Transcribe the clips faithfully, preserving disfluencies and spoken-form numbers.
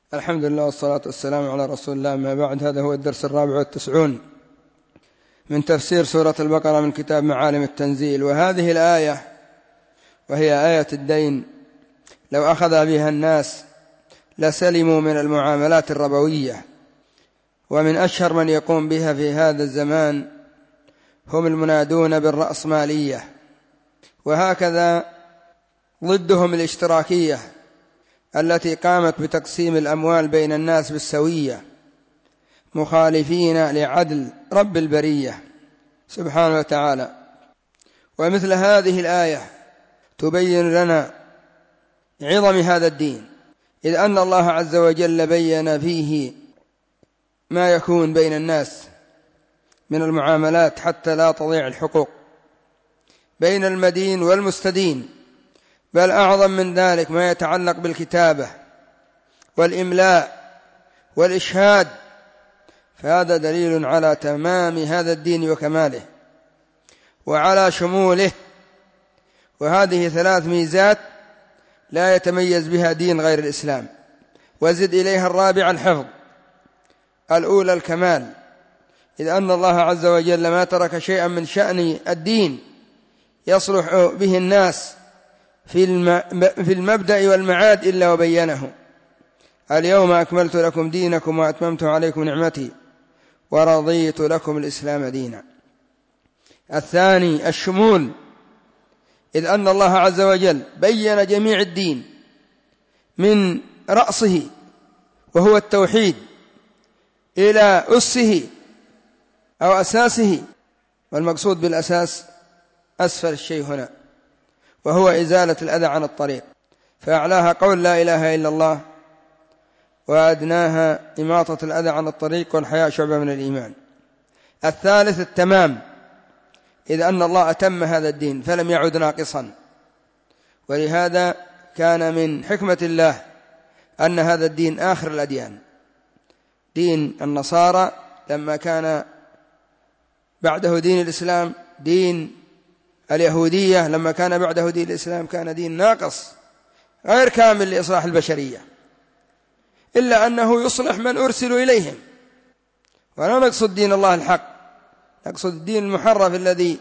الحمد لله والصلاة والسلام على رسول الله، ما بعد. هذا هو الدرس الرابع والتسعون من تفسير سورة البقرة من كتاب معالم التنزيل. وهذه الآية وهي آية الدين لو أخذ بها الناس لسلموا من المعاملات الربوية، ومن أشهر من يقوم بها في هذا الزمان هم المنادون بالرأسمالية، وهكذا ضدهم الاشتراكية التي قامت بتقسيم الأموال بين الناس بالسوية، مخالفين لعدل رب البرية سبحانه وتعالى. ومثل هذه الآية تبين لنا عظم هذا الدين، إذ أن الله عز وجل بين فيه ما يكون بين الناس من المعاملات حتى لا تضيع الحقوق بين المدين والمستدين، بل أعظم من ذلك ما يتعلق بالكتابة والإملاء والإشهاد، فهذا دليل على تمام هذا الدين وكماله وعلى شموله. وهذه ثلاث ميزات لا يتميز بها دين غير الإسلام. وزد إليها الرابع الحفظ، الأولى الكمال، إذ أن الله عز وجل ما ترك شيئا من شأن الدين يصلح به الناس في المبدأ والمعاد إلا وبينه. اليوم أكملت لكم دينكم وأتممت عليكم نعمتي ورضيت لكم الإسلام دينا. الثاني الشمول، إذ أن الله عز وجل بين جميع الدين من رأسه وهو التوحيد إلى أسه أو أساسه، والمقصود بالأساس أسفل الشيء هنا، وهو إزالة الأذى عن الطريق، فأعلاها قول لا إله إلا الله، وأدناها إماطة الأذى عن الطريق، والحياء شعبة من الإيمان. الثالث التمام، إذ أن الله أتم هذا الدين فلم يعد ناقصا، ولهذا كان من حكمة الله أن هذا الدين آخر الأديان. دين النصارى لما كان بعده دين الإسلام، دين اليهودية لما كان بعده دين الإسلام كان دين ناقص غير كامل لإصلاح البشرية، إلا أنه يصلح من أرسلوا إليهم. ولا نقصد دين الله الحق، نقصد الدين المحرف الذي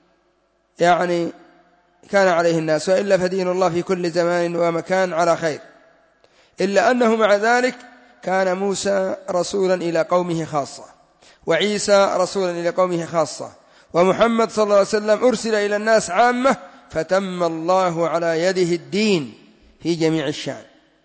يعني كان عليه الناس، وإلا فدين الله في كل زمان ومكان على خير. إلا أنه مع ذلك كان موسى رسولا إلى قومه خاصة، وعيسى رسولا إلى قومه خاصة، ومحمد صلى الله عليه وسلم أرسل إلى الناس عامة، فتم الله على يده الدين في جميع الشأن.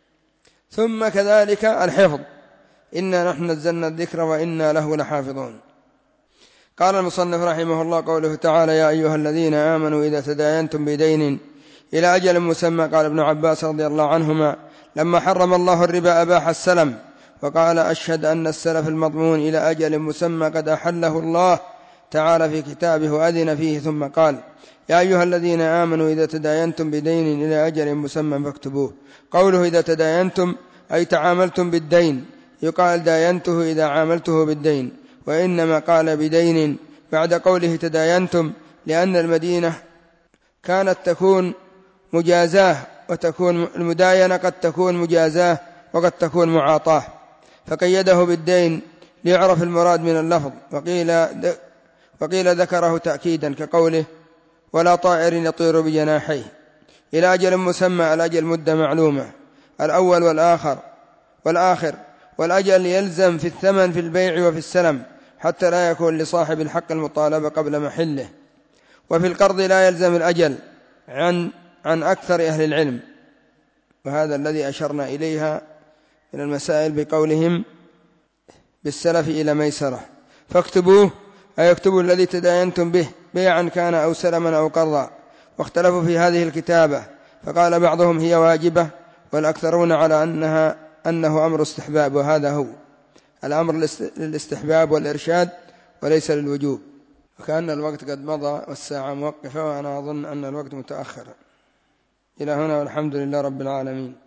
ثم كذلك الحفظ، إنا نحن نزلنا الذكر وإنا له لحافظون. قال المصنف رحمه الله قوله تعالى: يا أيها الذين آمنوا إذا تداينتم بدين إلى أجل مسمى. قال ابن عباس رضي الله عنهما: لما حرم الله الربا أباح السلم، وقال: أشهد أن السلف المضمون إلى أجل مسمى قد أحله الله تعالى في كتابه وأذن فيه. ثم قال: يا أيها الذين آمنوا إذا تداينتم بدين إلى أجل مسمى فاكتبوه. قوله إذا تداينتم أي تعاملتم بالدين، يقال داينته إذا عاملته بالدين، وإنما قال بدين بعد قوله تداينتم لأن المدينة كانت تكون مجازاه، وتكون المداينة قد تكون مجازاه وقد تكون معاطاه، فقيده بالدين ليعرف المراد من اللفظ. وقيل, وقيل ذكره تأكيدا كقوله: ولا طائر يطير بجناحيه. إلى أجل مسمى، الأجل مدة معلومة، الأول والآخر والآخر، والأجل يلزم في الثمن في البيع وفي السلم، حتى لا يكون لصاحب الحق المطالبة قبل محله. وفي القرض لا يلزم الأجل عن, عن أكثر أهل العلم، وهذا الذي أشرنا إليها من المسائل بقولهم بالسلف إلى ميسرة. فاكتبوه أي يكتبوا الذي تداينتم به بيعا كان أو سلما أو قرضا. واختلفوا في هذه الكتابة، فقال بعضهم هي واجبة، والأكثرون على أنها أنه أمر استحباب، وهذا هو الأمر للاستحباب والإرشاد وليس للوجوب. وكأن الوقت قد مضى والساعة موقفة، وأنا أظن أن الوقت متأخر. إلى هنا والحمد لله رب العالمين.